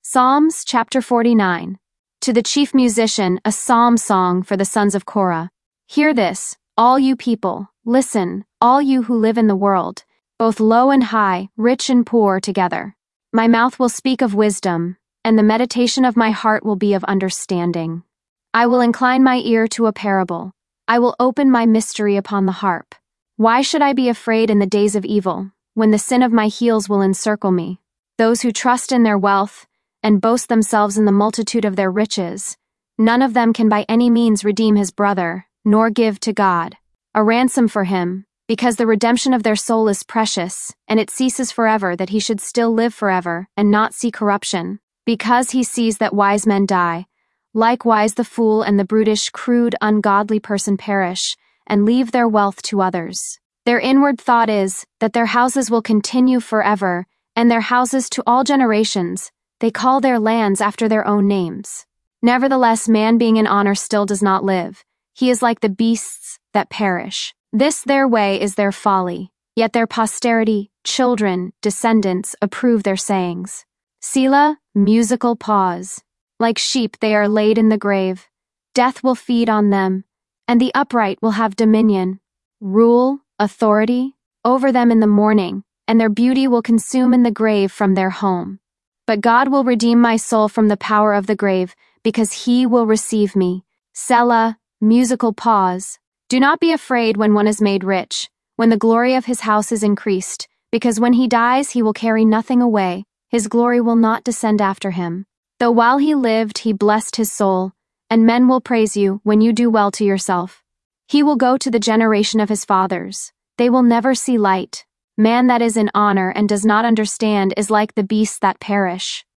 Psalms chapter 49. To the chief musician, a psalm song for the sons of Korah. Hear this, all you people, listen, all you who live in the world, both low and high, rich and poor together. My mouth will speak of wisdom, and the meditation of my heart will be of understanding. I will incline my ear to a parable. I will open my mystery upon the harp. Why should I be afraid in the days of evil, when the sin of my heels will encircle me? Those who trust in their wealth and boast themselves in the multitude of their riches, none of them can by any means redeem his brother, nor give to God a ransom for him, because the redemption of their soul is precious, and it ceases forever, that he should still live forever and not see corruption, because he sees that wise men die. Likewise the fool and the brutish, crude, ungodly person perish, and leave their wealth to others. Their inward thought is that their houses will continue forever, and their houses to all generations. They call their lands after their own names. Nevertheless, man being in honor still does not live. He is like the beasts that perish. This their way is their folly, yet their posterity, children, descendants, approve their sayings. Selah, musical pause. Like sheep they are laid in the grave. Death will feed on them, and the upright will have dominion, rule, authority, over them in the morning, and their beauty will consume in the grave from their home. But God will redeem my soul from the power of the grave, because he will receive me. Selah, musical pause. Do not be afraid when one is made rich, when the glory of his house is increased, because when he dies he will carry nothing away, his glory will not descend after him. Though while he lived he blessed his soul, and men will praise you when you do well to yourself. He will go to the generation of his fathers. They will never see light. Man that is in honor and does not understand is like the beasts that perish.